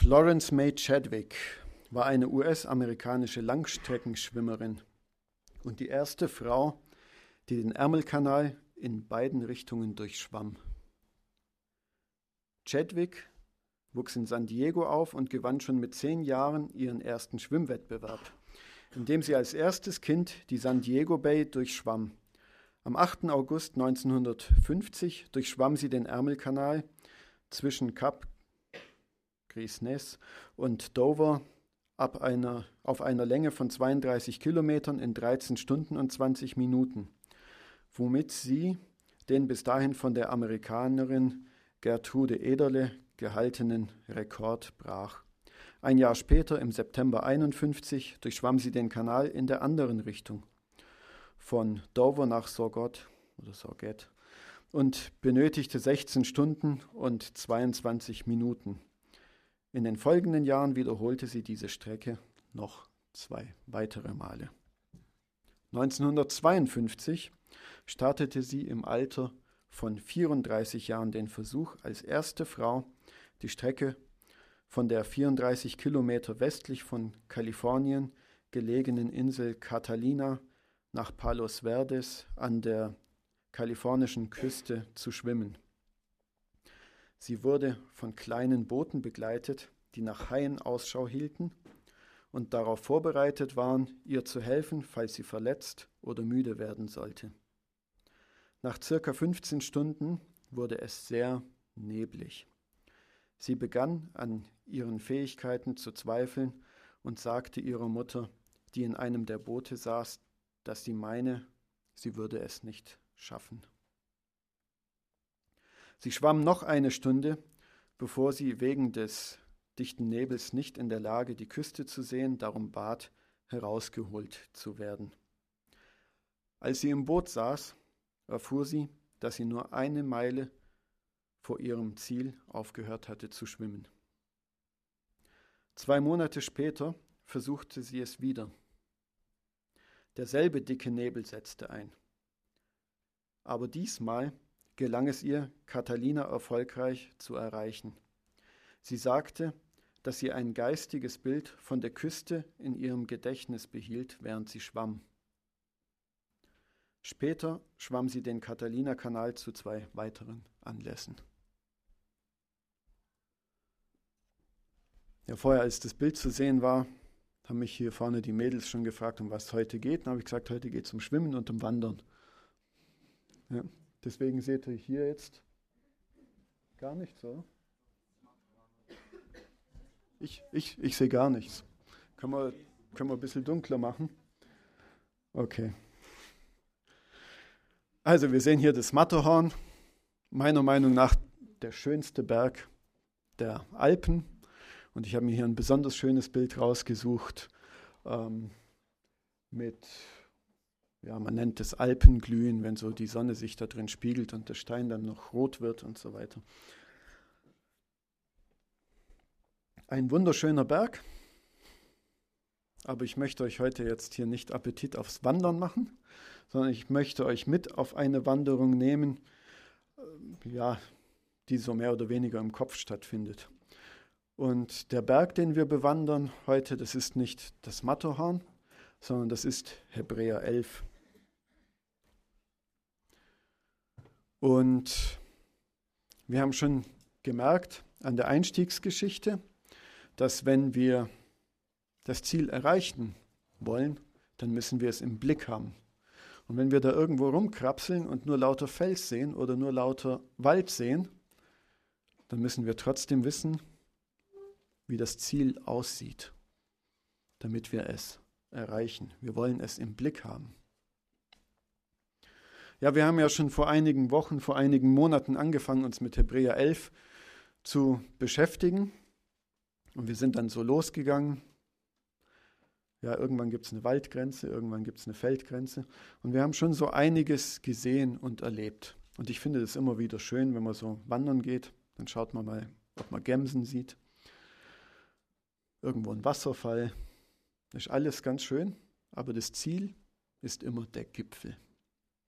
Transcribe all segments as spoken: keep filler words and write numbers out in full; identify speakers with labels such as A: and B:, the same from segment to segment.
A: Florence May Chadwick war eine U S-amerikanische Langstreckenschwimmerin und die erste Frau, die den Ärmelkanal in beiden Richtungen durchschwamm. Chadwick wuchs in San Diego auf und gewann schon mit zehn Jahren ihren ersten Schwimmwettbewerb, indem sie als erstes Kind die San Diego Bay durchschwamm. Am achten August neunzehnhundertfünfzig durchschwamm sie den Ärmelkanal zwischen Kap Grisnez und Dover ab einer, auf einer Länge von zweiunddreißig Kilometern in dreizehn Stunden und zwanzig Minuten, womit sie den bis dahin von der Amerikanerin Gertrude Ederle gehaltenen Rekord brach. Ein Jahr später, im September einundfünfzig, durchschwamm sie den Kanal in der anderen Richtung, von Dover nach Sorgot oder Sorget, und benötigte sechzehn Stunden und zweiundzwanzig Minuten. In den folgenden Jahren wiederholte sie diese Strecke noch zwei weitere Male. neunzehnhundertzweiundfünfzig startete sie im Alter von vierunddreißig Jahren den Versuch, als erste Frau die Strecke von der vierunddreißig Kilometer westlich von Kalifornien gelegenen Insel Catalina nach Palos Verdes an der kalifornischen Küste zu schwimmen. Sie wurde von kleinen Booten begleitet, die nach Haien Ausschau hielten und darauf vorbereitet waren, ihr zu helfen, falls sie verletzt oder müde werden sollte. Nach circa fünfzehn Stunden wurde es sehr neblig. Sie begann an ihren Fähigkeiten zu zweifeln und sagte ihrer Mutter, die in einem der Boote saß, dass sie meine, sie würde es nicht schaffen. Sie schwamm noch eine Stunde, bevor sie wegen des dichten Nebels nicht in der Lage, die Küste zu sehen, darum bat, herausgeholt zu werden. Als sie im Boot saß, erfuhr sie, dass sie nur eine Meile vor ihrem Ziel aufgehört hatte zu schwimmen. Zwei Monate später versuchte sie es wieder. Derselbe dicke Nebel setzte ein. Aber diesmal gelang es ihr, Catalina erfolgreich zu erreichen. Sie sagte, dass sie ein geistiges Bild von der Küste in ihrem Gedächtnis behielt, während sie schwamm. Später schwamm sie den Catalina-Kanal zu zwei weiteren Anlässen. Ja, vorher, als das Bild zu sehen war, haben mich hier vorne die Mädels schon gefragt, um was es heute geht. Dann habe ich gesagt, heute geht es um Schwimmen und um Wandern. Ja. Deswegen seht ihr hier jetzt gar nichts, oder? Ich, ich, ich sehe gar nichts. Können wir, können wir ein bisschen dunkler machen? Okay. Also wir sehen hier das Matterhorn. Meiner Meinung nach der schönste Berg der Alpen. Und ich habe mir hier ein besonders schönes Bild rausgesucht ähm, mit... Ja, man nennt es Alpenglühen, wenn so die Sonne sich da drin spiegelt und der Stein dann noch rot wird und so weiter. Ein wunderschöner Berg, aber ich möchte euch heute jetzt hier nicht Appetit aufs Wandern machen, sondern ich möchte euch mit auf eine Wanderung nehmen, ja, die so mehr oder weniger im Kopf stattfindet. Und der Berg, den wir bewandern heute, das ist nicht das Matterhorn, sondern das ist Hebräer elf. Und wir haben schon gemerkt an der Einstiegsgeschichte, dass wenn wir das Ziel erreichen wollen, dann müssen wir es im Blick haben. Und wenn wir da irgendwo rumkrapseln und nur lauter Fels sehen oder nur lauter Wald sehen, dann müssen wir trotzdem wissen, wie das Ziel aussieht, damit wir es erreichen. Wir wollen es im Blick haben. Ja, wir haben ja schon vor einigen Wochen, vor einigen Monaten angefangen, uns mit Hebräer elf zu beschäftigen. Und wir sind dann so losgegangen. Ja, irgendwann gibt es eine Waldgrenze, irgendwann gibt es eine Feldgrenze. Und wir haben schon so einiges gesehen und erlebt. Und ich finde es immer wieder schön, wenn man so wandern geht. Dann schaut man mal, ob man Gämsen sieht. Irgendwo ein Wasserfall. Das ist alles ganz schön, aber das Ziel ist immer der Gipfel.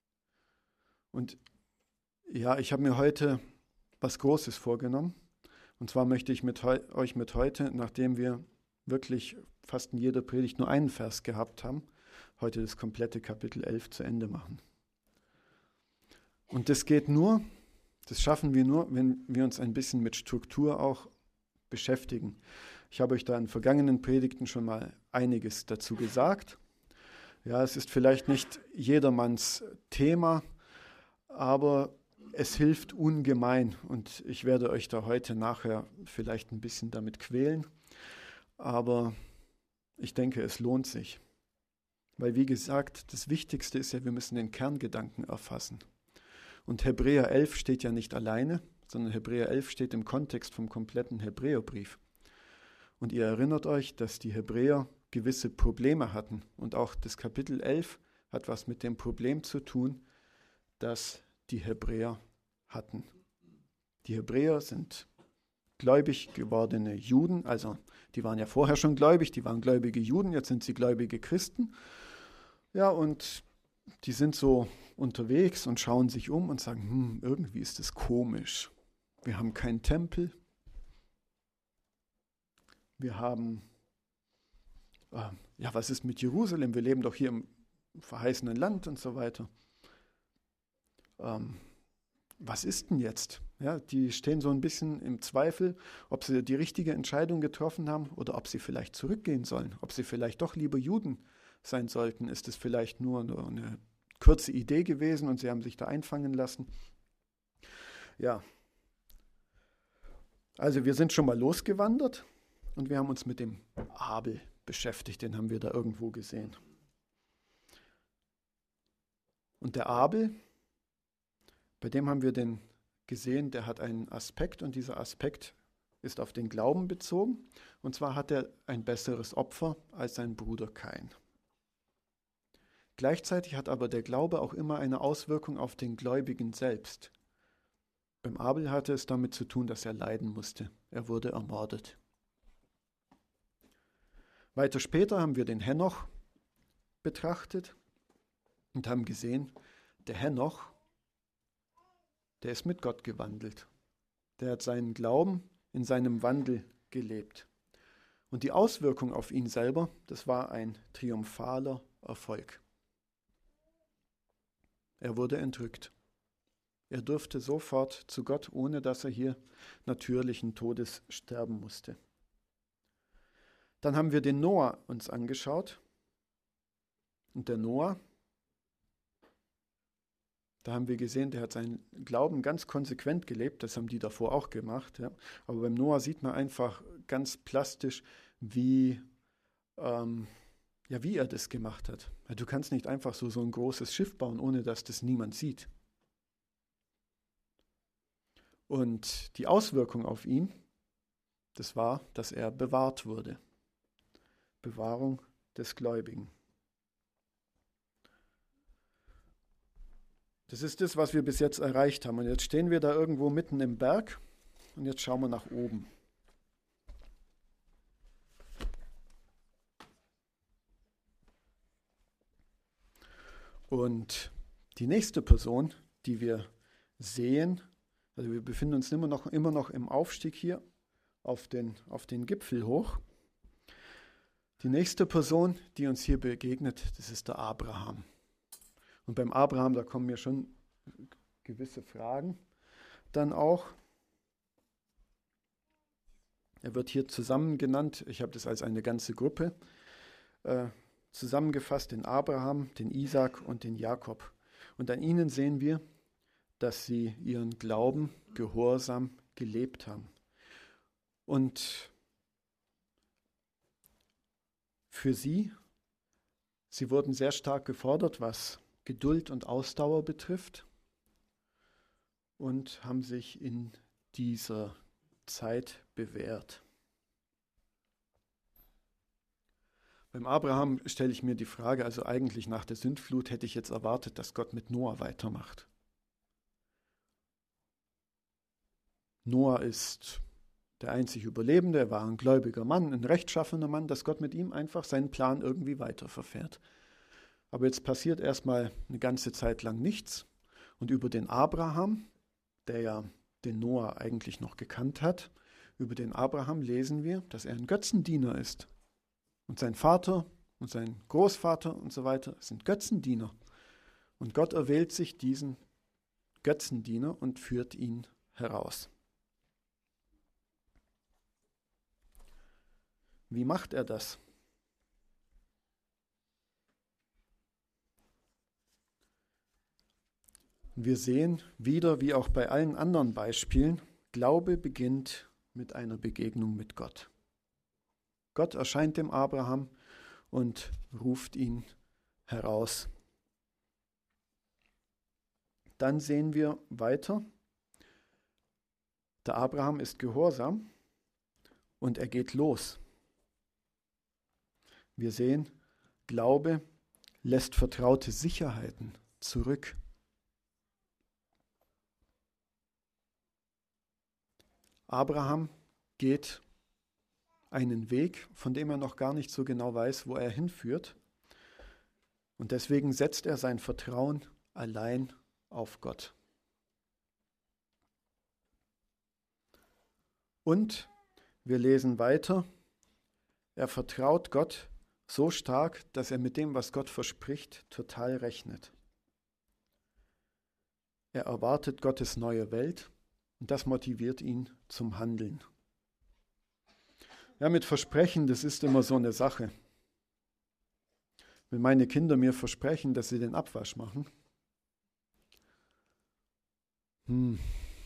A: Und ja, ich habe mir heute was Großes vorgenommen. Und zwar möchte ich mit heu- euch mit heute, nachdem wir wirklich fast in jeder Predigt nur einen Vers gehabt haben, heute das komplette Kapitel elf zu Ende machen. Und das geht nur, das schaffen wir nur, wenn wir uns ein bisschen mit Struktur auch beschäftigen. Ich habe euch da in vergangenen Predigten schon mal einiges dazu gesagt. Ja, es ist vielleicht nicht jedermanns Thema, aber es hilft ungemein und ich werde euch da heute nachher vielleicht ein bisschen damit quälen, aber ich denke, es lohnt sich. Weil wie gesagt, das Wichtigste ist ja, wir müssen den Kerngedanken erfassen. Und Hebräer elf steht ja nicht alleine, sondern Hebräer elf steht im Kontext vom kompletten Hebräerbrief. Und ihr erinnert euch, dass die Hebräer gewisse Probleme hatten. Und auch das Kapitel elf hat was mit dem Problem zu tun, das die Hebräer hatten. Die Hebräer sind gläubig gewordene Juden, also die waren ja vorher schon gläubig, die waren gläubige Juden, jetzt sind sie gläubige Christen. Ja, und die sind so unterwegs und schauen sich um und sagen, hm, irgendwie ist das komisch. Wir haben keinen Tempel. Wir haben, äh, ja, was ist mit Jerusalem? Wir leben doch hier im verheißenen Land und so weiter. Ähm, was ist denn jetzt? Ja, die stehen so ein bisschen im Zweifel, ob sie die richtige Entscheidung getroffen haben oder ob sie vielleicht zurückgehen sollen, ob sie vielleicht doch lieber Juden sein sollten. Ist es vielleicht nur eine, eine kurze Idee gewesen und sie haben sich da einfangen lassen? Ja, also wir sind schon mal losgewandert und wir haben uns mit dem Abel beschäftigt, den haben wir da irgendwo gesehen. Und der Abel, bei dem haben wir den gesehen, der hat einen Aspekt und dieser Aspekt ist auf den Glauben bezogen. Und zwar hat er ein besseres Opfer als sein Bruder Kain. Gleichzeitig hat aber der Glaube auch immer eine Auswirkung auf den Gläubigen selbst. Beim Abel hatte es damit zu tun, dass er leiden musste. Er wurde ermordet. Weiter später haben wir den Henoch betrachtet und haben gesehen, der Henoch, der ist mit Gott gewandelt. Der hat seinen Glauben in seinem Wandel gelebt. Und die Auswirkung auf ihn selber, das war ein triumphaler Erfolg. Er wurde entrückt. Er durfte sofort zu Gott, ohne dass er hier natürlichen Todes sterben musste. Dann haben wir den Noah uns angeschaut. Und der Noah, da haben wir gesehen, der hat seinen Glauben ganz konsequent gelebt. Das haben die davor auch gemacht. Ja. Aber beim Noah sieht man einfach ganz plastisch, wie, ähm, ja, wie er das gemacht hat. Du kannst nicht einfach so, so ein großes Schiff bauen, ohne dass das niemand sieht. Und die Auswirkung auf ihn, das war, dass er bewahrt wurde. Bewahrung des Gläubigen. Das ist das, was wir bis jetzt erreicht haben. Und jetzt stehen wir da irgendwo mitten im Berg und jetzt schauen wir nach oben. Und die nächste Person, die wir sehen, also wir befinden uns immer noch, immer noch im Aufstieg hier auf den, auf den Gipfel hoch. Die nächste Person, die uns hier begegnet, das ist der Abraham. Und beim Abraham, da kommen mir schon gewisse Fragen dann auch. Er wird hier zusammen genannt, ich habe das als eine ganze Gruppe äh, zusammengefasst, den Abraham, den Isaak und den Jakob. Und an ihnen sehen wir, dass sie ihren Glauben gehorsam gelebt haben. Und für sie, sie wurden sehr stark gefordert, was Geduld und Ausdauer betrifft und haben sich in dieser Zeit bewährt. Beim Abraham stelle ich mir die Frage, also eigentlich nach der Sintflut hätte ich jetzt erwartet, dass Gott mit Noah weitermacht. Noah ist der einzig Überlebende, er war ein gläubiger Mann, ein rechtschaffener Mann, dass Gott mit ihm einfach seinen Plan irgendwie weiterverfährt. Aber jetzt passiert erstmal eine ganze Zeit lang nichts. Und über den Abraham, der ja den Noah eigentlich noch gekannt hat, Über den Abraham lesen wir, dass er ein Götzendiener ist. Und sein Vater und sein Großvater und so weiter sind Götzendiener. Und Gott erwählt sich diesen Götzendiener und führt ihn heraus. Wie macht er das? Wir sehen wieder, wie auch bei allen anderen Beispielen, Glaube beginnt mit einer Begegnung mit Gott. Gott erscheint dem Abraham und ruft ihn heraus. Dann sehen wir weiter, der Abraham ist gehorsam und er geht los. Wir sehen, Glaube lässt vertraute Sicherheiten zurück. Abraham geht einen Weg, von dem er noch gar nicht so genau weiß, wo er hinführt. Und deswegen setzt er sein Vertrauen allein auf Gott. Und wir lesen weiter, er vertraut Gott so stark, dass er mit dem, was Gott verspricht, total rechnet. Er erwartet Gottes neue Welt und das motiviert ihn zum Handeln. Ja, mit Versprechen, das ist immer so eine Sache. Wenn meine Kinder mir versprechen, dass sie den Abwasch machen, hm,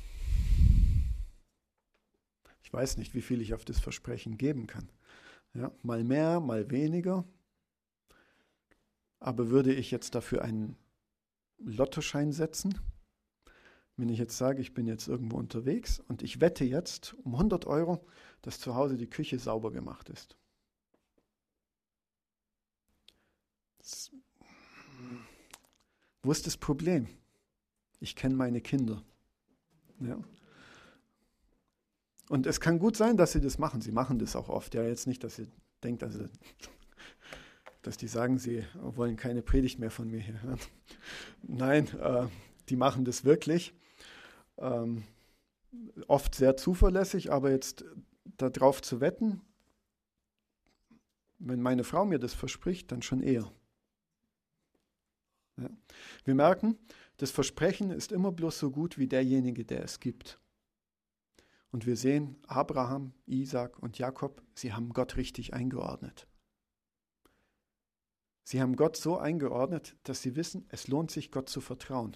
A: ich weiß nicht, wie viel ich auf das Versprechen geben kann. Ja, mal mehr, mal weniger. Aber würde ich jetzt dafür einen Lottoschein setzen? Wenn ich jetzt sage, ich bin jetzt irgendwo unterwegs und ich wette jetzt um hundert Euro, dass zu Hause die Küche sauber gemacht ist. Das, wo ist das Problem? Ich kenne meine Kinder. Ja. Und es kann gut sein, dass sie das machen. Sie machen das auch oft. Ja, jetzt nicht, dass ihr denkt, also, dass die sagen, sie wollen keine Predigt mehr von mir hier hören. Nein, äh, die machen das wirklich. Ähm, oft sehr zuverlässig, aber jetzt darauf zu wetten, wenn meine Frau mir das verspricht, dann schon eher. Ja. Wir merken, das Versprechen ist immer bloß so gut wie derjenige, der es gibt. Und wir sehen, Abraham, Isaak und Jakob, sie haben Gott richtig eingeordnet. Sie haben Gott so eingeordnet, dass sie wissen, es lohnt sich, Gott zu vertrauen.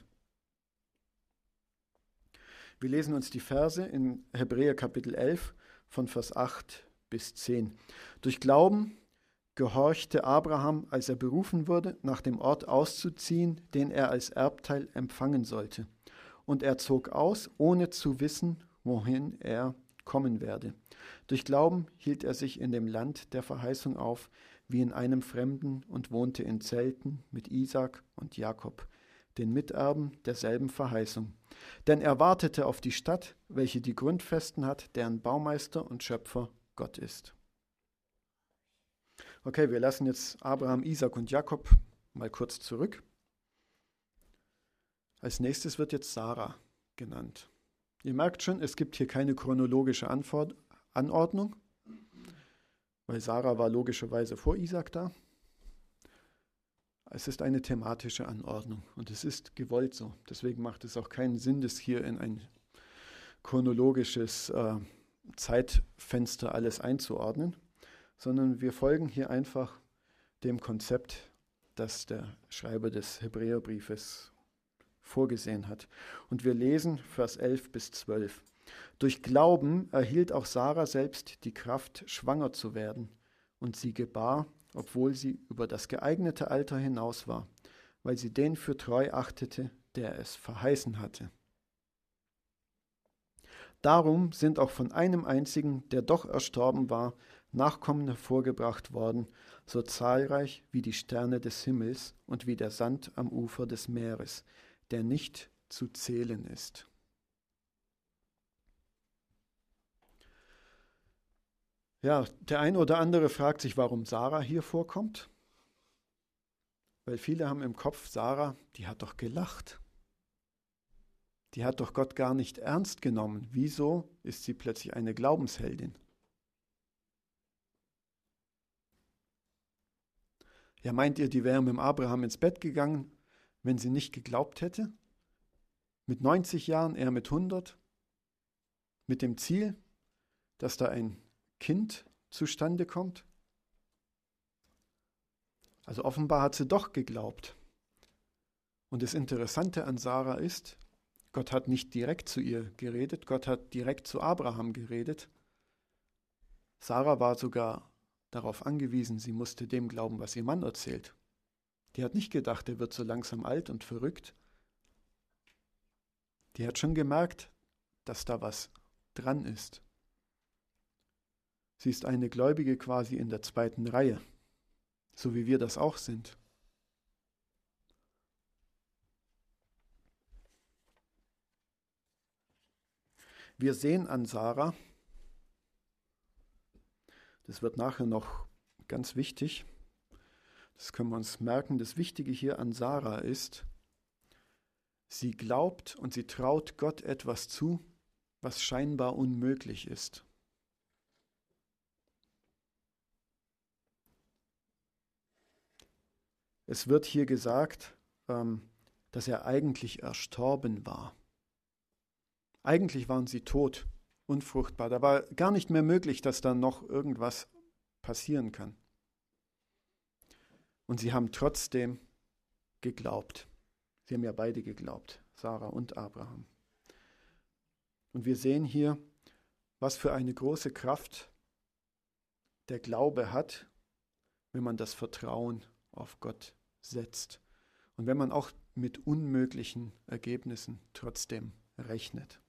A: Wir lesen uns die Verse in Hebräer Kapitel elf von Vers acht bis zehn. Durch Glauben gehorchte Abraham, als er berufen wurde, nach dem Ort auszuziehen, den er als Erbteil empfangen sollte. Und er zog aus, ohne zu wissen, wohin er kommen werde. Durch Glauben hielt er sich in dem Land der Verheißung auf, wie in einem Fremden, und wohnte in Zelten mit Isaak und Jakob, den Miterben derselben Verheißung. Denn er wartete auf die Stadt, welche die Grundfesten hat, deren Baumeister und Schöpfer Gott ist. Okay, wir lassen jetzt Abraham, Isaak und Jakob mal kurz zurück. Als nächstes wird jetzt Sarah genannt. Ihr merkt schon, es gibt hier keine chronologische Anfor- Anordnung, weil Sarah war logischerweise vor Isaak da. Es ist eine thematische Anordnung und es ist gewollt so. Deswegen macht es auch keinen Sinn, das hier in ein chronologisches äh, Zeitfenster alles einzuordnen, sondern wir folgen hier einfach dem Konzept, das der Schreiber des Hebräerbriefes vorgesehen hat. Und wir lesen Vers elf bis zwölf. Durch Glauben erhielt auch Sarah selbst die Kraft, schwanger zu werden, und sie gebar, obwohl sie über das geeignete Alter hinaus war, weil sie den für treu achtete, der es verheißen hatte. Darum sind auch von einem einzigen, der doch erstorben war, Nachkommen hervorgebracht worden, so zahlreich wie die Sterne des Himmels und wie der Sand am Ufer des Meeres, der nicht zu zählen ist. Ja, der eine oder andere fragt sich, warum Sarah hier vorkommt. Weil viele haben im Kopf, Sarah, die hat doch gelacht. die hat doch Gott gar nicht ernst genommen. Wieso ist sie plötzlich eine Glaubensheldin? Ja, meint ihr, die wäre mit dem Abraham ins Bett gegangen, wenn sie nicht geglaubt hätte? Mit neunzig Jahren, er mit hundert? Mit dem Ziel, dass da ein Kind zustande kommt? Also offenbar hat sie doch geglaubt. Und das Interessante an Sarah ist, Gott hat nicht direkt zu ihr geredet, Gott hat direkt zu Abraham geredet. Sarah war sogar darauf angewiesen, sie musste dem glauben, was ihr Mann erzählt. Die hat nicht gedacht, er wird so langsam alt und verrückt. Die hat schon gemerkt, dass da was dran ist. Sie ist eine Gläubige quasi in der zweiten Reihe, so wie wir das auch sind. Wir sehen an Sarah, das wird nachher noch ganz wichtig, das können wir uns merken, das Wichtige hier an Sarah ist, sie glaubt und sie traut Gott etwas zu, was scheinbar unmöglich ist. Es wird hier gesagt, dass er eigentlich erstorben war. Eigentlich waren sie tot, unfruchtbar. Da war gar nicht mehr möglich, dass da noch irgendwas passieren kann. Und sie haben trotzdem geglaubt. Sie haben ja beide geglaubt, Sarah und Abraham. Und wir sehen hier, was für eine große Kraft der Glaube hat, wenn man das Vertrauen auf Gott setzt. Und wenn man auch mit unmöglichen Ergebnissen trotzdem rechnet.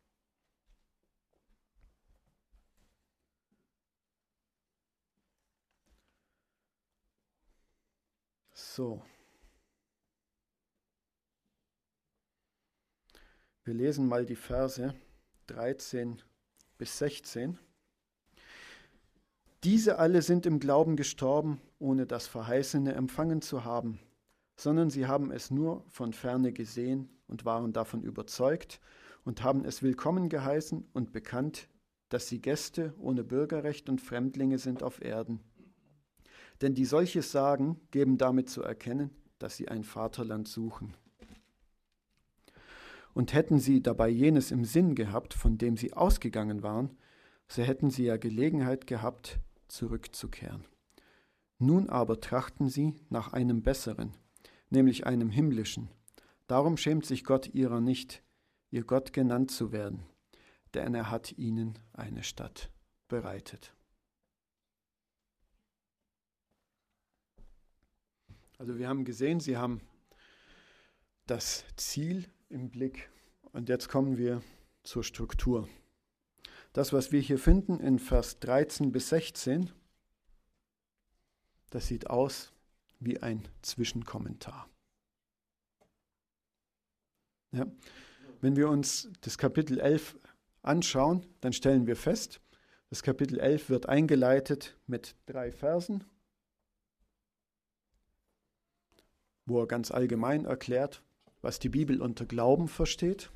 A: So. Wir lesen mal die Verse dreizehn bis sechzehn. Diese alle sind im Glauben gestorben, ohne das Verheißene empfangen zu haben, sondern sie haben es nur von ferne gesehen und waren davon überzeugt und haben es willkommen geheißen und bekannt, dass sie Gäste ohne Bürgerrecht und Fremdlinge sind auf Erden. Denn die solches sagen, geben damit zu erkennen, dass sie ein Vaterland suchen. Und hätten sie dabei jenes im Sinn gehabt, von dem sie ausgegangen waren, so hätten sie ja Gelegenheit gehabt, zurückzukehren. Nun aber trachten sie nach einem Besseren, nämlich einem himmlischen. Darum schämt sich Gott ihrer nicht, ihr Gott genannt zu werden, denn er hat ihnen eine Stadt bereitet. Also wir haben gesehen, sie haben das Ziel im Blick und jetzt kommen wir zur Struktur. Das, was wir hier finden in Vers dreizehn bis sechzehn, das sieht aus wie ein Zwischenkommentar. Ja. Wenn wir uns das Kapitel elf anschauen, dann stellen wir fest, das Kapitel elf wird eingeleitet mit drei Versen, wo er ganz allgemein erklärt, was die Bibel unter Glauben versteht.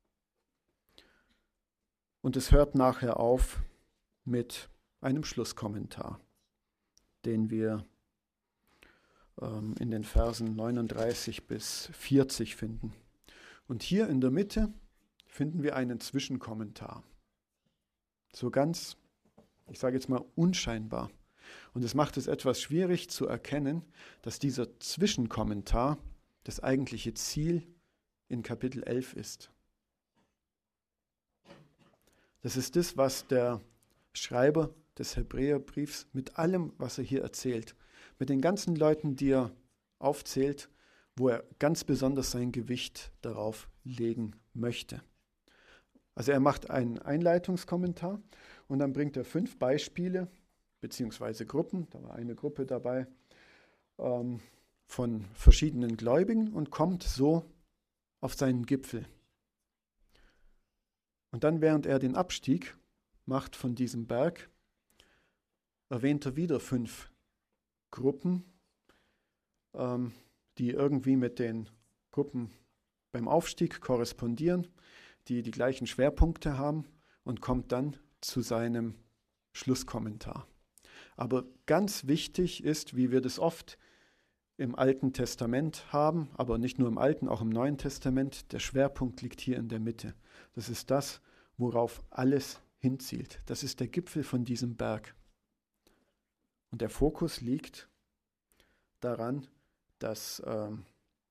A: Und es hört nachher auf mit einem Schlusskommentar, den wir ähm, in den Versen neununddreißig bis vierzig finden. Und hier in der Mitte finden wir einen Zwischenkommentar. So ganz, ich sage jetzt mal, unscheinbar. Und es macht es etwas schwierig zu erkennen, dass dieser Zwischenkommentar das eigentliche Ziel in Kapitel elf ist. Das ist das, was der Schreiber des Hebräerbriefs mit allem, was er hier erzählt, mit den ganzen Leuten, die er aufzählt, wo er ganz besonders sein Gewicht darauf legen möchte. Also er macht einen Einleitungskommentar und dann bringt er fünf Beispiele, beziehungsweise Gruppen, da war eine Gruppe dabei, ähm, von verschiedenen Gläubigen und kommt so auf seinen Gipfel. Und dann, während er den Abstieg macht von diesem Berg, erwähnt er wieder fünf Gruppen, ähm, die irgendwie mit den Gruppen beim Aufstieg korrespondieren. die die gleichen Schwerpunkte haben und kommt dann zu seinem Schlusskommentar. Aber ganz wichtig ist, wie wir das oft im Alten Testament haben, aber nicht nur im Alten, auch im Neuen Testament, der Schwerpunkt liegt hier in der Mitte. Das ist das, worauf alles hinzielt. Das ist der Gipfel von diesem Berg. Und der Fokus liegt daran, dass ähm,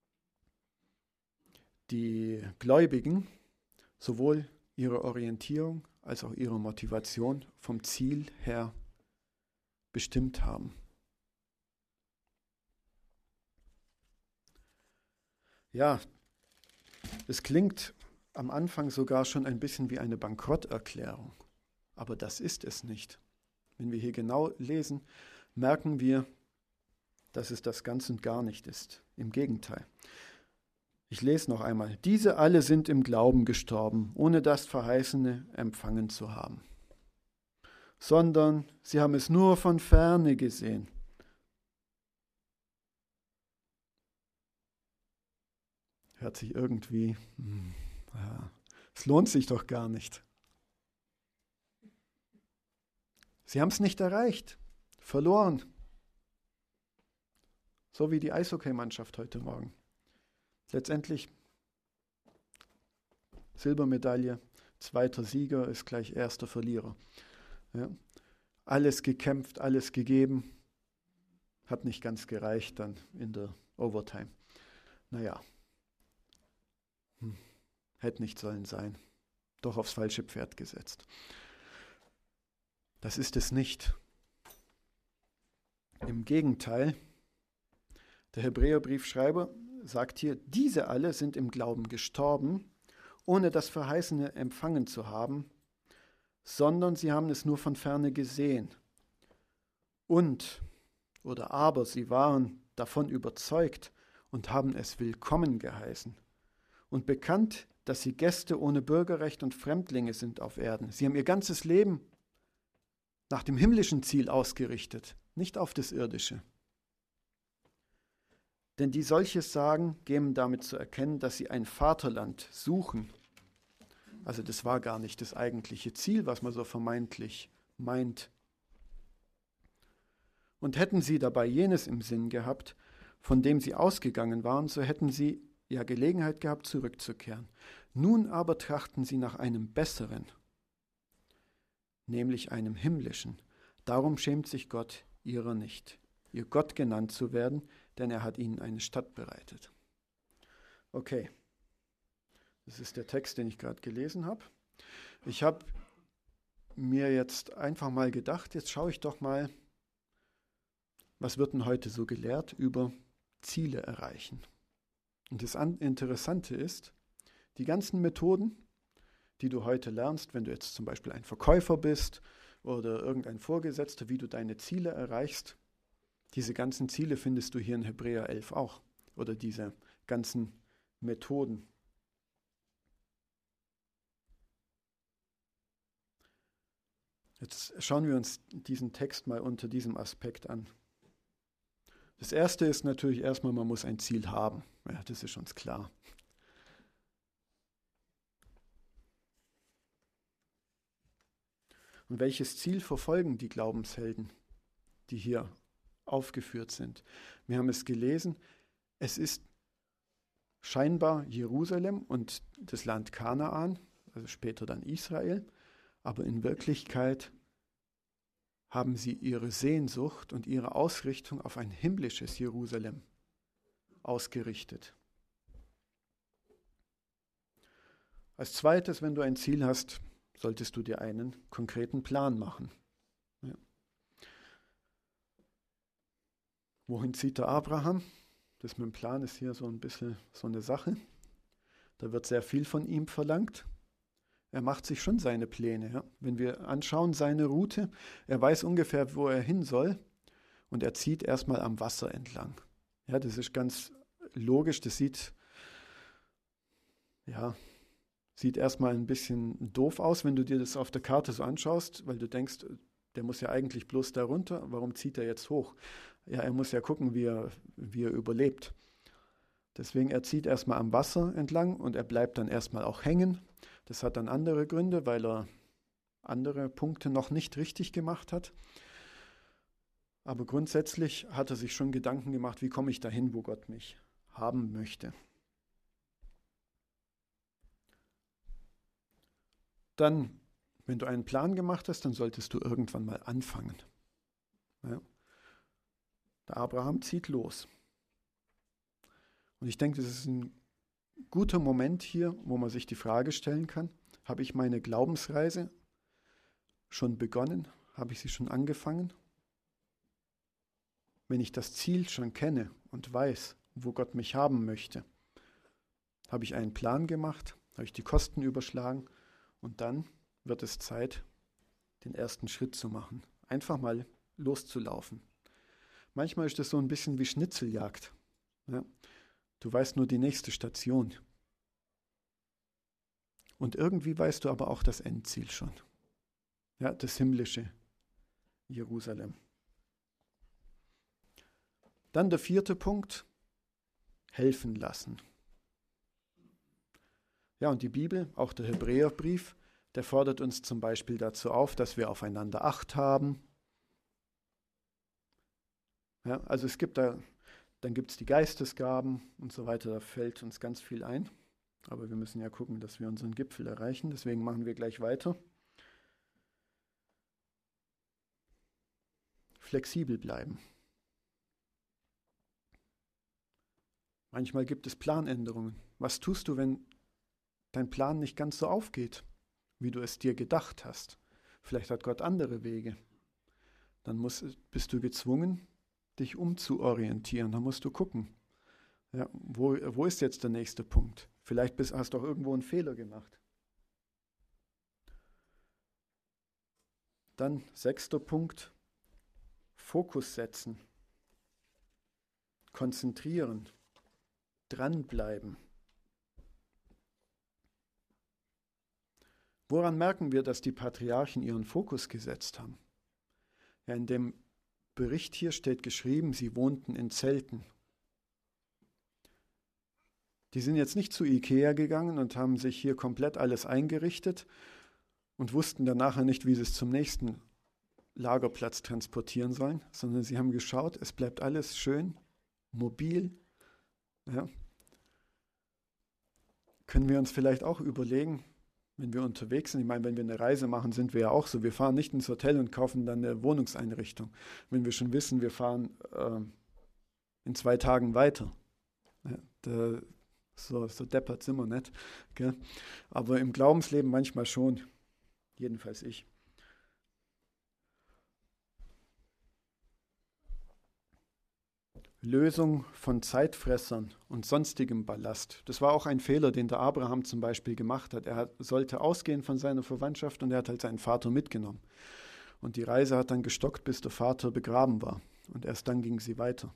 A: die Gläubigen sowohl ihre Orientierung als auch ihre Motivation vom Ziel her bestimmt haben. Ja, es klingt am Anfang sogar schon ein bisschen wie eine Bankrotterklärung, aber das ist es nicht. Wenn wir hier genau lesen, merken wir, dass es das ganz und gar nicht ist. Im Gegenteil. Ich lese noch einmal. Diese alle sind im Glauben gestorben, ohne das Verheißene empfangen zu haben. Sondern sie haben es nur von ferne gesehen. Hört sich irgendwie, hm, ja, es lohnt sich doch gar nicht. Sie haben es nicht erreicht, verloren. So wie die Eishockeymannschaft heute Morgen. Letztendlich Silbermedaille, zweiter Sieger ist gleich erster Verlierer. Ja. Alles gekämpft, alles gegeben, hat nicht ganz gereicht dann in der Overtime. Naja, hm. hätte nicht sollen sein. Doch aufs falsche Pferd gesetzt. Das ist es nicht. Im Gegenteil, der Hebräerbriefschreiber sagt hier, diese alle sind im Glauben gestorben, ohne das Verheißene empfangen zu haben, sondern sie haben es nur von ferne gesehen. Und, oder aber, sie waren davon überzeugt und haben es willkommen geheißen und bekannt, dass sie Gäste ohne Bürgerrecht und Fremdlinge sind auf Erden. Sie haben ihr ganzes Leben nach dem himmlischen Ziel ausgerichtet, nicht auf das irdische. Denn die solches sagen, geben damit zu erkennen, dass sie ein Vaterland suchen. Also das war gar nicht das eigentliche Ziel, was man so vermeintlich meint. Und hätten sie dabei jenes im Sinn gehabt, von dem sie ausgegangen waren, so hätten sie ja Gelegenheit gehabt, zurückzukehren. Nun aber trachten sie nach einem besseren, nämlich einem himmlischen. Darum schämt sich Gott ihrer nicht, ihr Gott genannt zu werden, denn er hat ihnen eine Stadt bereitet. Okay, das ist der Text, den ich gerade gelesen habe. Ich habe mir jetzt einfach mal gedacht, jetzt schaue ich doch mal, was wird denn heute so gelehrt über Ziele erreichen. Und das Interessante ist, die ganzen Methoden, die du heute lernst, wenn du jetzt zum Beispiel ein Verkäufer bist oder irgendein Vorgesetzter, wie du deine Ziele erreichst, diese ganzen Ziele findest du hier in Hebräer elf auch. Oder diese ganzen Methoden. Jetzt schauen wir uns diesen Text mal unter diesem Aspekt an. Das erste ist natürlich erstmal, man muss ein Ziel haben. Ja, das ist uns klar. Und welches Ziel verfolgen die Glaubenshelden, die hier aufgeführt sind? Wir haben es gelesen, es ist scheinbar Jerusalem und das Land Kanaan, also später dann Israel, aber in Wirklichkeit haben sie ihre Sehnsucht und ihre Ausrichtung auf ein himmlisches Jerusalem ausgerichtet. Als zweites, wenn du ein Ziel hast, solltest du dir einen konkreten Plan machen. Ja. Wohin zieht der Abraham? Das mit dem Plan ist hier so ein bisschen so eine Sache. Da wird sehr viel von ihm verlangt. Er macht sich schon seine Pläne. Ja. Wenn wir anschauen, seine Route, er weiß ungefähr, wo er hin soll und er zieht erstmal am Wasser entlang. Ja, das ist ganz logisch, das sieht, ja, sieht erstmal ein bisschen doof aus, wenn du dir das auf der Karte so anschaust, weil du denkst, der muss ja eigentlich bloß da runter, warum zieht er jetzt hoch? Ja, er muss ja gucken, wie er, wie er überlebt. Deswegen, er zieht erstmal am Wasser entlang und er bleibt dann erstmal auch hängen. Das hat dann andere Gründe, weil er andere Punkte noch nicht richtig gemacht hat. Aber grundsätzlich hat er sich schon Gedanken gemacht, wie komme ich dahin, wo Gott mich haben möchte. Dann, wenn du einen Plan gemacht hast, dann solltest du irgendwann mal anfangen. Ja. Der Abraham zieht los. Und ich denke, das ist ein guter Moment hier, wo man sich die Frage stellen kann, habe ich meine Glaubensreise schon begonnen? Habe ich sie schon angefangen? Wenn ich das Ziel schon kenne und weiß, wo Gott mich haben möchte, habe ich einen Plan gemacht, habe ich die Kosten überschlagen und dann wird es Zeit, den ersten Schritt zu machen. Einfach mal loszulaufen. Manchmal ist das so ein bisschen wie Schnitzeljagd. Ja? Du weißt nur die nächste Station. Und irgendwie weißt du aber auch das Endziel schon. Ja, das himmlische Jerusalem. Dann der vierte Punkt, helfen lassen. Ja, und die Bibel, auch der Hebräerbrief, der fordert uns zum Beispiel dazu auf, dass wir aufeinander Acht haben. Ja, also es gibt da, dann gibt es die Geistesgaben und so weiter, da fällt uns ganz viel ein. Aber wir müssen ja gucken, dass wir unseren Gipfel erreichen, deswegen machen wir gleich weiter. Flexibel bleiben. Manchmal gibt es Planänderungen. Was tust du, wenn dein Plan nicht ganz so aufgeht, wie du es dir gedacht hast? Vielleicht hat Gott andere Wege. Dann musst, bist du gezwungen, dich umzuorientieren. Dann musst du gucken, ja, wo, wo ist jetzt der nächste Punkt? Vielleicht bist, hast du auch irgendwo einen Fehler gemacht. Dann sechster Punkt, Fokus setzen, konzentrieren, dranbleiben. Woran merken wir, dass die Patriarchen ihren Fokus gesetzt haben? Ja, in dem Bericht hier steht geschrieben, sie wohnten in Zelten. Die sind jetzt nicht zu Ikea gegangen und haben sich hier komplett alles eingerichtet und wussten dann nachher nicht, wie sie es zum nächsten Lagerplatz transportieren sollen, sondern sie haben geschaut, es bleibt alles schön, mobil. Ja. Können wir uns vielleicht auch überlegen, wenn wir unterwegs sind, ich meine, wenn wir eine Reise machen, sind wir ja auch so, wir fahren nicht ins Hotel und kaufen dann eine Wohnungseinrichtung, wenn wir schon wissen, wir fahren äh, in zwei Tagen weiter. Ja, da, so, so deppert sind wir nicht. Gell? Aber im Glaubensleben manchmal schon, jedenfalls ich. Lösung von Zeitfressern und sonstigem Ballast. Das war auch ein Fehler, den der Abraham zum Beispiel gemacht hat. Er hat, sollte ausgehen von seiner Verwandtschaft und er hat halt seinen Vater mitgenommen. Und die Reise hat dann gestockt, bis der Vater begraben war. Und erst dann ging sie weiter.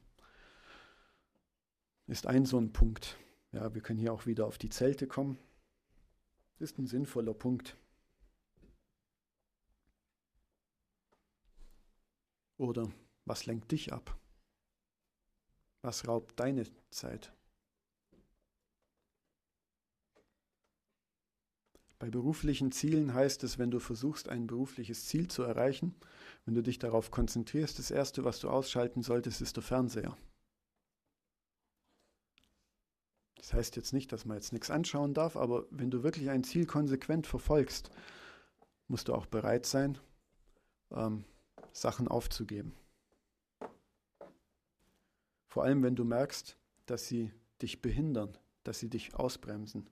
A: Ist ein so ein Punkt. Ja, wir können hier auch wieder auf die Zelte kommen. Ist ein sinnvoller Punkt. Oder was lenkt dich ab? Was raubt deine Zeit? Bei beruflichen Zielen heißt es, wenn du versuchst, ein berufliches Ziel zu erreichen, wenn du dich darauf konzentrierst, das Erste, was du ausschalten solltest, ist der Fernseher. Das heißt jetzt nicht, dass man jetzt nichts anschauen darf, aber wenn du wirklich ein Ziel konsequent verfolgst, musst du auch bereit sein, ähm, Sachen aufzugeben. Vor allem, wenn du merkst, dass sie dich behindern, dass sie dich ausbremsen.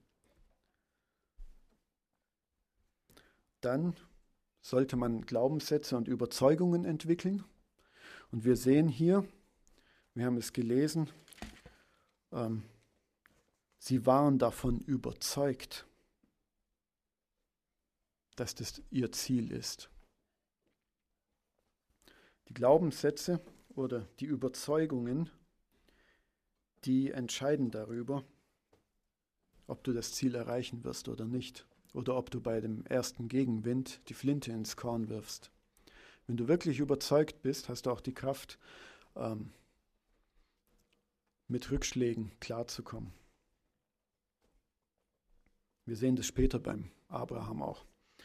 A: Dann sollte man Glaubenssätze und Überzeugungen entwickeln. Und wir sehen hier, wir haben es gelesen, ähm, sie waren davon überzeugt, dass das ihr Ziel ist. Die Glaubenssätze oder die Überzeugungen, die entscheiden darüber, ob du das Ziel erreichen wirst oder nicht. Oder ob du bei dem ersten Gegenwind die Flinte ins Korn wirfst. Wenn du wirklich überzeugt bist, hast du auch die Kraft, ähm, mit Rückschlägen klarzukommen. Wir sehen das später beim Abraham auch.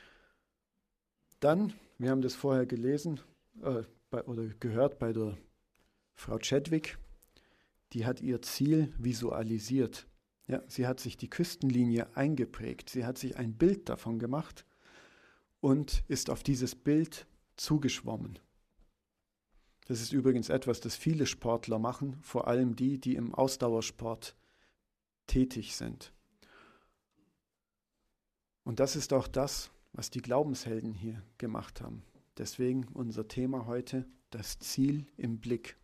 A: Dann, wir haben das vorher gelesen äh, bei, oder gehört bei der Frau Chadwick, die hat ihr Ziel visualisiert. Ja, sie hat sich die Küstenlinie eingeprägt. Sie hat sich ein Bild davon gemacht und ist auf dieses Bild zugeschwommen. Das ist übrigens etwas, das viele Sportler machen, vor allem die, die im Ausdauersport tätig sind. Und das ist auch das, was die Glaubenshelden hier gemacht haben. Deswegen unser Thema heute, das Ziel im Blick.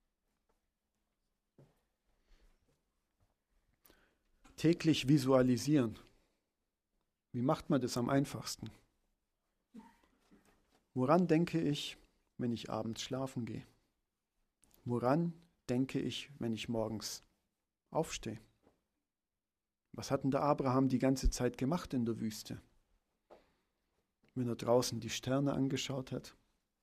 A: Täglich visualisieren. Wie macht man das am einfachsten? Woran denke ich, wenn ich abends schlafen gehe? Woran denke ich, wenn ich morgens aufstehe? Was hat denn der Abraham die ganze Zeit gemacht in der Wüste? Wenn er draußen die Sterne angeschaut hat?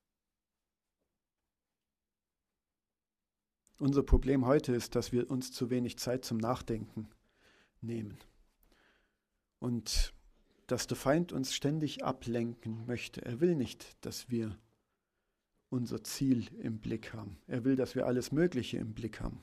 A: Unser Problem heute ist, dass wir uns zu wenig Zeit zum Nachdenken nehmen. Und dass der Feind uns ständig ablenken möchte. Er will nicht, dass wir unser Ziel im Blick haben. Er will, dass wir alles Mögliche im Blick haben.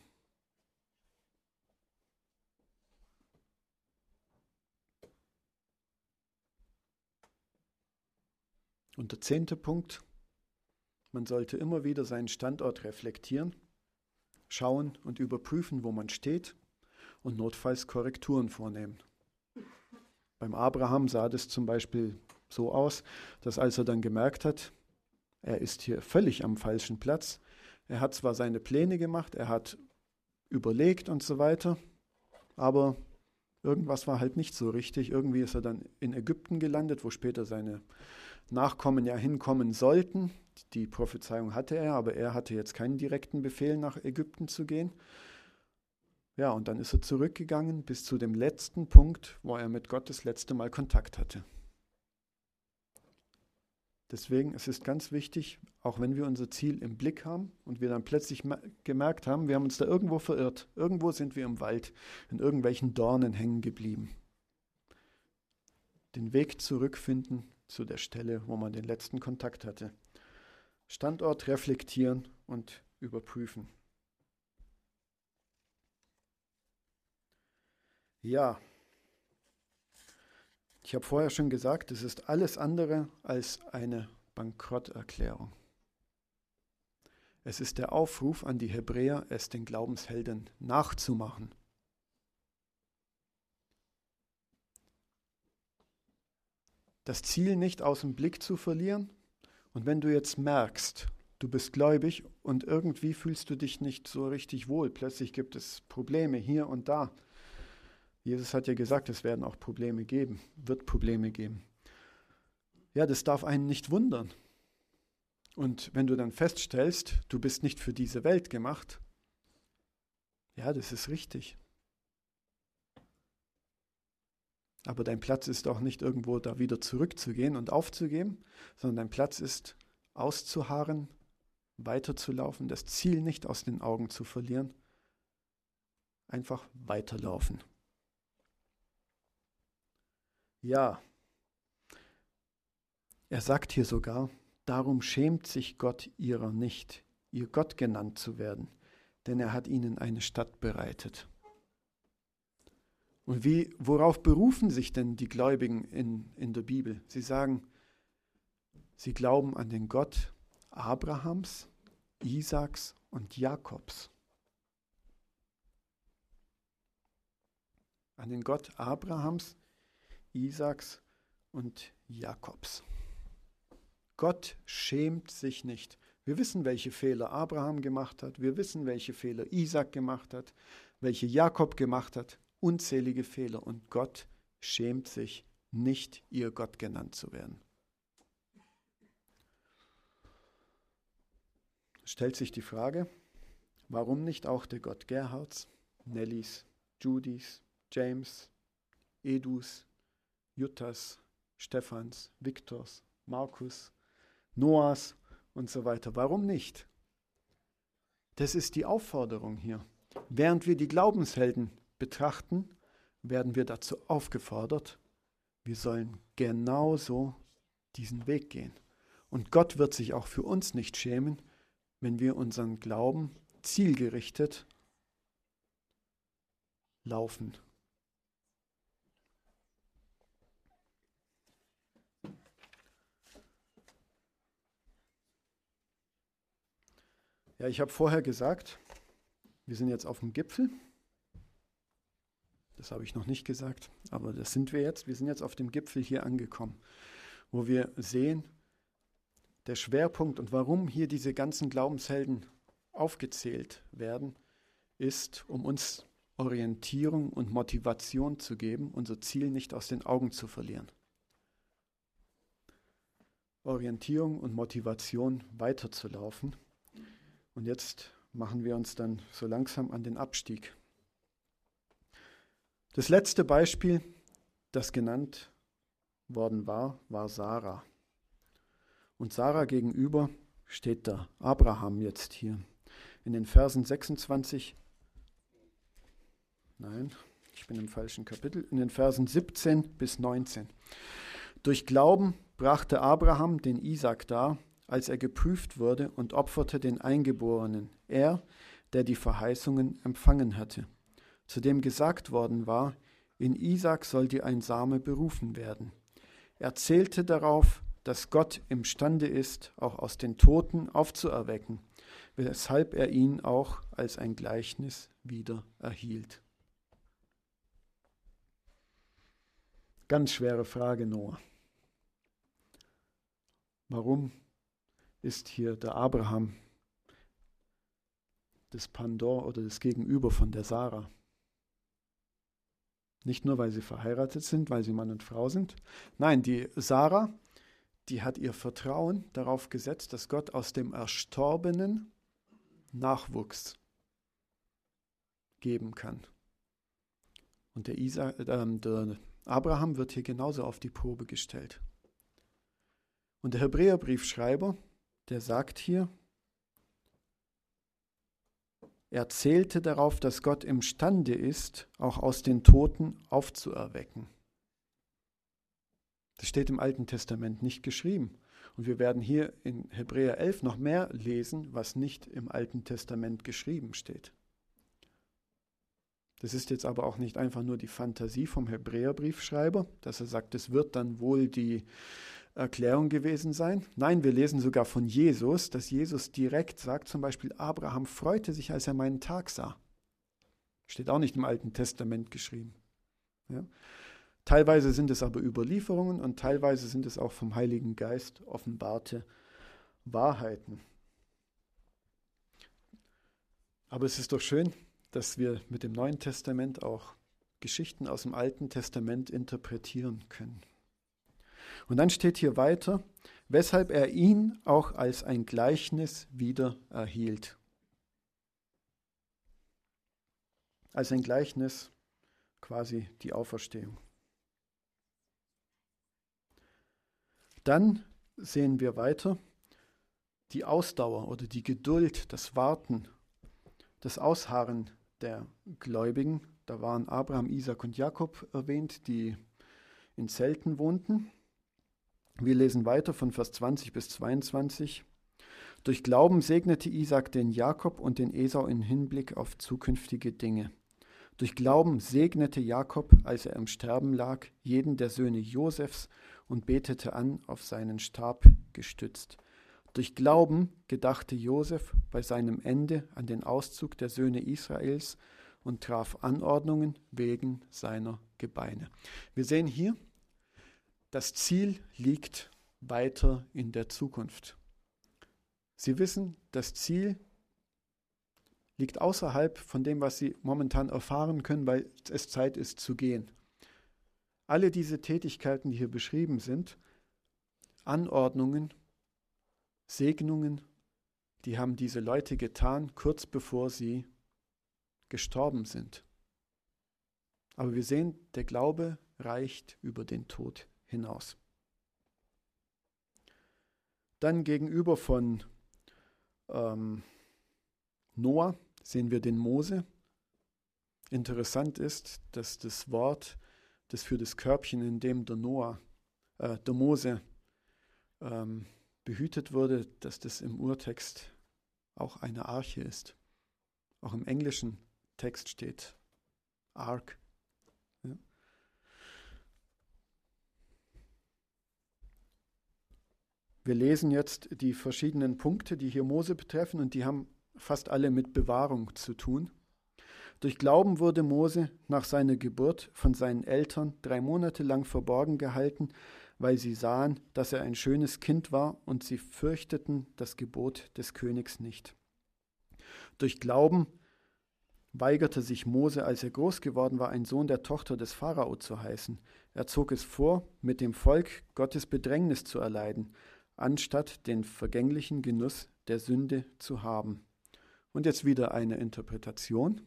A: Und der zehnte Punkt, man sollte immer wieder seinen Standort reflektieren, schauen und überprüfen, wo man steht und notfalls Korrekturen vornehmen. Beim Abraham sah das zum Beispiel so aus, dass als er dann gemerkt hat, er ist hier völlig am falschen Platz, er hat zwar seine Pläne gemacht, er hat überlegt und so weiter, aber irgendwas war halt nicht so richtig. Irgendwie ist er dann in Ägypten gelandet, wo später seine Nachkommen ja hinkommen sollten. Die Prophezeiung hatte er, aber er hatte jetzt keinen direkten Befehl, nach Ägypten zu gehen. Ja, und dann ist er zurückgegangen bis zu dem letzten Punkt, wo er mit Gott das letzte Mal Kontakt hatte. Deswegen es ist ganz wichtig, auch wenn wir unser Ziel im Blick haben und wir dann plötzlich gemerkt haben, wir haben uns da irgendwo verirrt. Irgendwo sind wir im Wald, in irgendwelchen Dornen hängen geblieben. Den Weg zurückfinden zu der Stelle, wo man den letzten Kontakt hatte. Standort reflektieren und überprüfen. Ja, ich habe vorher schon gesagt, es ist alles andere als eine Bankrotterklärung. Es ist der Aufruf an die Hebräer, es den Glaubenshelden nachzumachen. Das Ziel nicht aus dem Blick zu verlieren. Und wenn du jetzt merkst, du bist gläubig und irgendwie fühlst du dich nicht so richtig wohl, plötzlich gibt es Probleme hier und da. Jesus hat ja gesagt, es werden auch Probleme geben, wird Probleme geben. Ja, das darf einen nicht wundern. Und wenn du dann feststellst, du bist nicht für diese Welt gemacht, ja, das ist richtig. Aber dein Platz ist auch nicht irgendwo da wieder zurückzugehen und aufzugeben, sondern dein Platz ist auszuharren, weiterzulaufen, das Ziel nicht aus den Augen zu verlieren, einfach weiterlaufen. Ja, er sagt hier sogar, darum schämt sich Gott ihrer nicht, ihr Gott genannt zu werden, denn er hat ihnen eine Stadt bereitet. Und wie, worauf berufen sich denn die Gläubigen in, in der Bibel? Sie sagen, sie glauben an den Gott Abrahams, Isaaks und Jakobs. An den Gott Abrahams, Isaaks und Jakobs. Gott schämt sich nicht. Wir wissen, welche Fehler Abraham gemacht hat. Wir wissen, welche Fehler Isaak gemacht hat, welche Jakob gemacht hat. Unzählige Fehler. Und Gott schämt sich nicht, ihr Gott genannt zu werden. Stellt sich die Frage, warum nicht auch der Gott Gerhards, Nellys, Judys, James, Edus, Juttas, Stephans, Viktors, Markus, Noahs und so weiter. Warum nicht? Das ist die Aufforderung hier. Während wir die Glaubenshelden betrachten, werden wir dazu aufgefordert, wir sollen genauso diesen Weg gehen. Und Gott wird sich auch für uns nicht schämen, wenn wir unseren Glauben zielgerichtet laufen. Ja, ich habe vorher gesagt, wir sind jetzt auf dem Gipfel. Das habe ich noch nicht gesagt, aber das sind wir jetzt. Wir sind jetzt auf dem Gipfel hier angekommen, wo wir sehen, der Schwerpunkt und warum hier diese ganzen Glaubenshelden aufgezählt werden, ist, um uns Orientierung und Motivation zu geben, unser Ziel nicht aus den Augen zu verlieren. Orientierung und Motivation weiterzulaufen. Und jetzt machen wir uns dann so langsam an den Abstieg. Das letzte Beispiel, das genannt worden war, war Sarah. Und Sarah gegenüber steht da Abraham jetzt hier. In den Versen sechsundzwanzig, nein, ich bin im falschen Kapitel, in den Versen siebzehn bis neunzehn. Durch Glauben brachte Abraham den Isaak dar, als er geprüft wurde, und opferte den Eingeborenen, er, der die Verheißungen empfangen hatte, zu dem gesagt worden war, in Isaak soll dir ein Same berufen werden. Er zählte darauf, dass Gott imstande ist, auch aus den Toten aufzuerwecken, weshalb er ihn auch als ein Gleichnis wieder erhielt. Ganz schwere Frage, Noah. Warum ist hier der Abraham das Pendant oder das Gegenüber von der Sarah? Nicht nur, weil sie verheiratet sind, weil sie Mann und Frau sind. Nein, die Sarah, die hat ihr Vertrauen darauf gesetzt, dass Gott aus dem Erstorbenen Nachwuchs geben kann. Und der, Isa, äh, der Abraham wird hier genauso auf die Probe gestellt. Und der Hebräerbriefschreiber, der sagt hier, er zählte darauf, dass Gott imstande ist, auch aus den Toten aufzuerwecken. Das steht im Alten Testament nicht geschrieben. Und wir werden hier in Hebräer elf noch mehr lesen, was nicht im Alten Testament geschrieben steht. Das ist jetzt aber auch nicht einfach nur die Fantasie vom Hebräerbriefschreiber, dass er sagt, es wird dann wohl die Erklärung gewesen sein. Nein, wir lesen sogar von Jesus, dass Jesus direkt sagt, zum Beispiel, Abraham freute sich, als er meinen Tag sah. Steht auch nicht im Alten Testament geschrieben. Ja? Teilweise sind es aber Überlieferungen und teilweise sind es auch vom Heiligen Geist offenbarte Wahrheiten. Aber es ist doch schön, dass wir mit dem Neuen Testament auch Geschichten aus dem Alten Testament interpretieren können. Und dann steht hier weiter, weshalb er ihn auch als ein Gleichnis wieder erhielt. Als ein Gleichnis quasi die Auferstehung. Dann sehen wir weiter die Ausdauer oder die Geduld, das Warten, das Ausharren der Gläubigen. Da waren Abraham, Isaak und Jakob erwähnt, die in Zelten wohnten. Wir lesen weiter von Vers zwanzig bis zweiundzwanzig. Durch Glauben segnete Isaak den Jakob und den Esau im Hinblick auf zukünftige Dinge. Durch Glauben segnete Jakob, als er im Sterben lag, jeden der Söhne Josefs und betete an, auf seinen Stab gestützt. Durch Glauben gedachte Josef bei seinem Ende an den Auszug der Söhne Israels und traf Anordnungen wegen seiner Gebeine. Wir sehen hier, das Ziel liegt weiter in der Zukunft. Sie wissen, das Ziel liegt außerhalb von dem, was Sie momentan erfahren können, weil es Zeit ist zu gehen. Alle diese Tätigkeiten, die hier beschrieben sind, Anordnungen, Segnungen, die haben diese Leute getan, kurz bevor sie gestorben sind. Aber wir sehen, der Glaube reicht über den Tod hinaus. Dann gegenüber von ähm, Noah sehen wir den Mose, Interessant ist, dass das Wort, das für das Körbchen, in dem der Noah, äh, der Mose ähm, behütet wurde, dass das im Urtext auch eine Arche ist. Auch im englischen Text steht Ark. Ja. Wir lesen jetzt die verschiedenen Punkte, die hier Mose betreffen, und die haben fast alle mit Bewahrung zu tun. Durch Glauben wurde Mose nach seiner Geburt von seinen Eltern drei Monate lang verborgen gehalten, weil sie sahen, dass er ein schönes Kind war, und sie fürchteten das Gebot des Königs nicht. Durch Glauben weigerte sich Mose, als er groß geworden war, ein Sohn der Tochter des Pharao zu heißen. Er zog es vor, mit dem Volk Gottes Bedrängnis zu erleiden, anstatt den vergänglichen Genuss der Sünde zu haben. Und jetzt wieder eine Interpretation.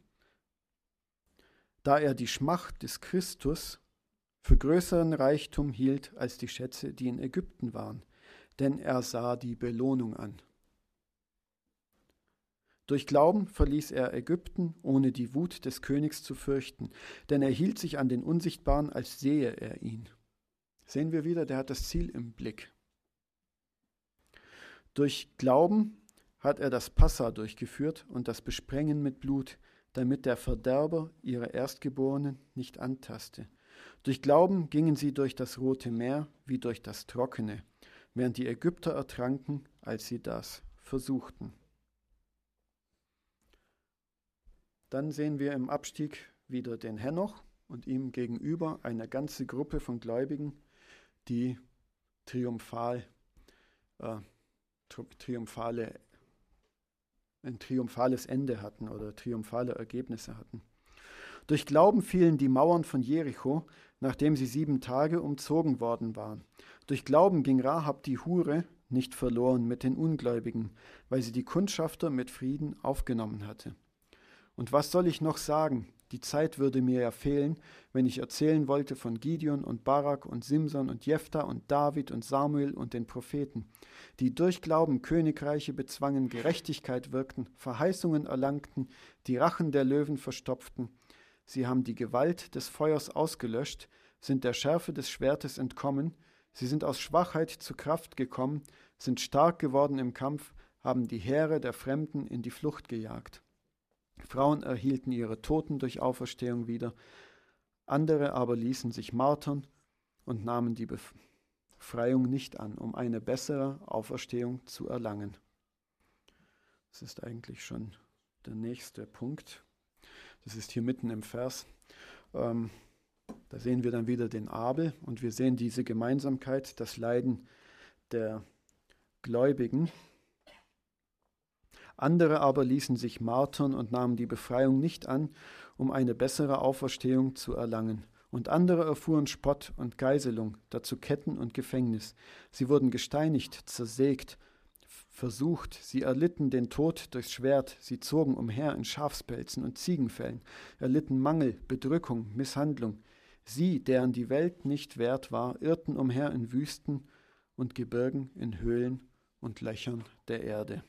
A: Da er die Schmach des Christus für größeren Reichtum hielt als die Schätze, die in Ägypten waren, denn er sah die Belohnung an. Durch Glauben verließ er Ägypten, ohne die Wut des Königs zu fürchten, denn er hielt sich an den Unsichtbaren, als sehe er ihn. Sehen wir wieder, der hat das Ziel im Blick. Durch Glauben hat er das Passa durchgeführt und das Besprengen mit Blut, damit der Verderber ihre Erstgeborenen nicht antaste. Durch Glauben gingen sie durch das Rote Meer wie durch das Trockene, während die Ägypter ertranken, als sie das versuchten. Dann sehen wir im Abstieg wieder den Henoch und ihm gegenüber eine ganze Gruppe von Gläubigen, die triumphal, äh, triumphale ein triumphales Ende hatten oder triumphale Ergebnisse hatten. Durch Glauben fielen die Mauern von Jericho, nachdem sie sieben Tage umzogen worden waren. Durch Glauben ging Rahab die Hure nicht verloren mit den Ungläubigen, weil sie die Kundschafter mit Frieden aufgenommen hatte. Und was soll ich noch sagen? Die Zeit würde mir ja fehlen, wenn ich erzählen wollte von Gideon und Barak und Simson und Jephthah und David und Samuel und den Propheten, die durch Glauben Königreiche bezwangen, Gerechtigkeit wirkten, Verheißungen erlangten, die Rachen der Löwen verstopften. Sie haben die Gewalt des Feuers ausgelöscht, sind der Schärfe des Schwertes entkommen, sie sind aus Schwachheit zu Kraft gekommen, sind stark geworden im Kampf, haben die Heere der Fremden in die Flucht gejagt. Frauen erhielten ihre Toten durch Auferstehung wieder, andere aber ließen sich martern und nahmen die Befreiung nicht an, um eine bessere Auferstehung zu erlangen. Das ist eigentlich schon der nächste Punkt. Das ist hier mitten im Vers. Ähm, da sehen wir dann wieder den Abel und wir sehen diese Gemeinsamkeit, das Leiden der Gläubigen. Andere aber ließen sich martern und nahmen die Befreiung nicht an, um eine bessere Auferstehung zu erlangen. Und andere erfuhren Spott und Geiselung, dazu Ketten und Gefängnis. Sie wurden gesteinigt, zersägt, versucht, sie erlitten den Tod durchs Schwert, sie zogen umher in Schafspelzen und Ziegenfällen, erlitten Mangel, Bedrückung, Misshandlung. Sie, deren die Welt nicht wert war, irrten umher in Wüsten und Gebirgen, in Höhlen und Löchern der Erde.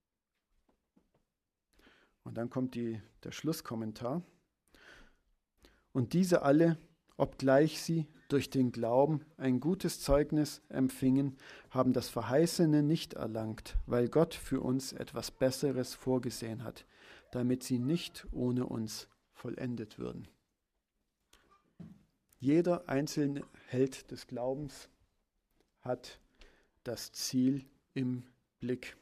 A: Und dann kommt die, der Schlusskommentar. Und diese alle, obgleich sie durch den Glauben ein gutes Zeugnis empfingen, haben das Verheißene nicht erlangt, weil Gott für uns etwas Besseres vorgesehen hat, damit sie nicht ohne uns vollendet würden. Jeder einzelne Held des Glaubens hat das Ziel im Blick.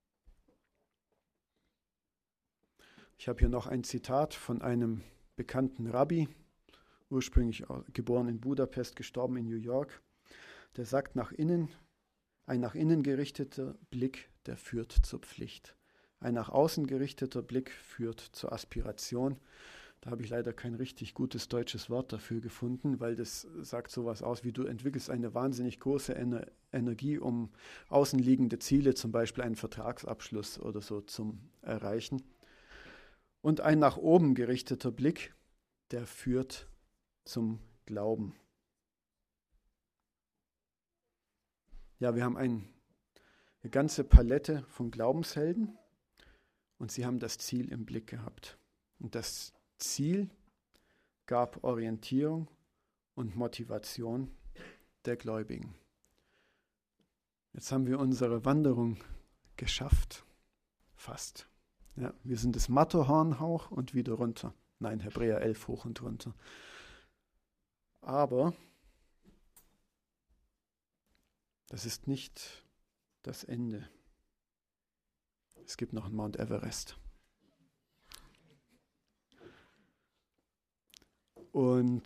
A: Ich habe hier noch ein Zitat von einem bekannten Rabbi, ursprünglich geboren in Budapest, gestorben in New York. Der sagt, nach innen, ein nach innen gerichteter Blick, der führt zur Pflicht. Ein nach außen gerichteter Blick führt zur Aspiration. Da habe ich leider kein richtig gutes deutsches Wort dafür gefunden, weil das sagt sowas aus wie: Du entwickelst eine wahnsinnig große Ener- Energie, um außenliegende Ziele, zum Beispiel einen Vertragsabschluss oder so, zu erreichen. Und ein nach oben gerichteter Blick, der führt zum Glauben. Ja, wir haben ein, eine ganze Palette von Glaubenshelden und sie haben das Ziel im Blick gehabt. Und das Ziel gab Orientierung und Motivation der Gläubigen. Jetzt haben wir unsere Wanderung geschafft. Fast. Ja, wir sind das Matterhorn hoch und wieder runter. Nein, Hebräer elf hoch und runter. Aber das ist nicht das Ende. Es gibt noch einen Mount Everest. Und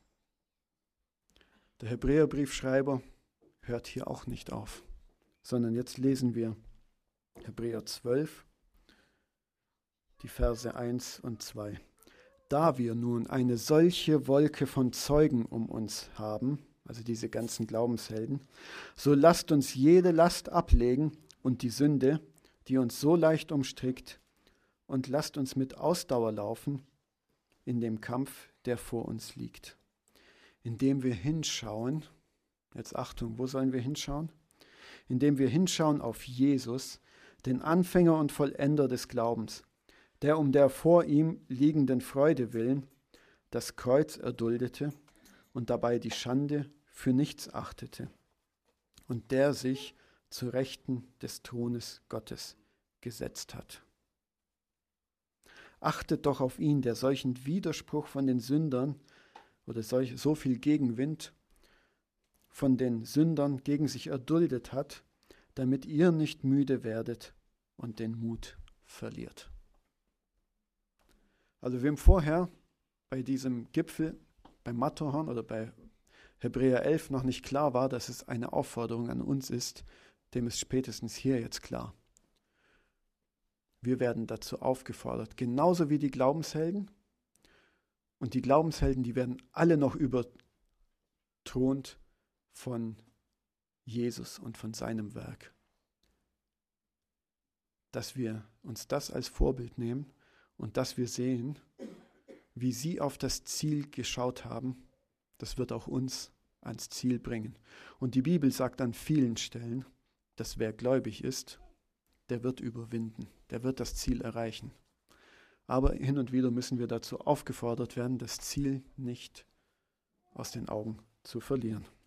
A: der Hebräerbriefschreiber hört hier auch nicht auf, sondern jetzt lesen wir Hebräer zwölf, die Verse eins und zwei. Da wir nun eine solche Wolke von Zeugen um uns haben, also diese ganzen Glaubenshelden, so lasst uns jede Last ablegen und die Sünde, die uns so leicht umstrickt, und lasst uns mit Ausdauer laufen in dem Kampf, der vor uns liegt. Indem wir hinschauen, jetzt Achtung, wo sollen wir hinschauen? Indem wir hinschauen auf Jesus, den Anfänger und Vollender des Glaubens, der um der vor ihm liegenden Freude willen das Kreuz erduldete und dabei die Schande für nichts achtete und der sich zu Rechten des Thrones Gottes gesetzt hat. Achtet doch auf ihn, der solchen Widerspruch von den Sündern oder solch, so viel Gegenwind von den Sündern gegen sich erduldet hat, damit ihr nicht müde werdet und den Mut verliert. Also wem vorher bei diesem Gipfel, beim Matterhorn oder bei Hebräer elf noch nicht klar war, dass es eine Aufforderung an uns ist, dem ist spätestens hier jetzt klar. Wir werden dazu aufgefordert, genauso wie die Glaubenshelden. Und die Glaubenshelden, die werden alle noch überthront von Jesus und von seinem Werk. Dass wir uns das als Vorbild nehmen und dass wir sehen, wie sie auf das Ziel geschaut haben, das wird auch uns ans Ziel bringen. Und die Bibel sagt an vielen Stellen, dass wer gläubig ist, der wird überwinden, der wird das Ziel erreichen. Aber hin und wieder müssen wir dazu aufgefordert werden, das Ziel nicht aus den Augen zu verlieren.